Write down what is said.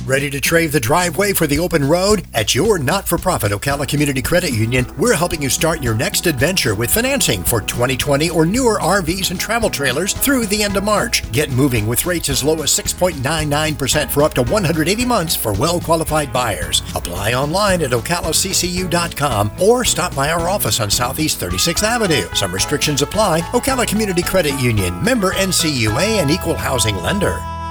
Ready to trade the driveway for the open road? At your not-for-profit Ocala Community Credit Union, we're helping you start your next adventure with financing for 2020 or newer RVs and travel trailers through the end of March. Get moving with rates as low as 6.99% for up to 180 months for well-qualified buyers. Apply online at ocalaccu.com or stop by our office on Southeast 36th Avenue. Some restrictions apply. Ocala Community Credit Union, member NCUA and equal housing lender.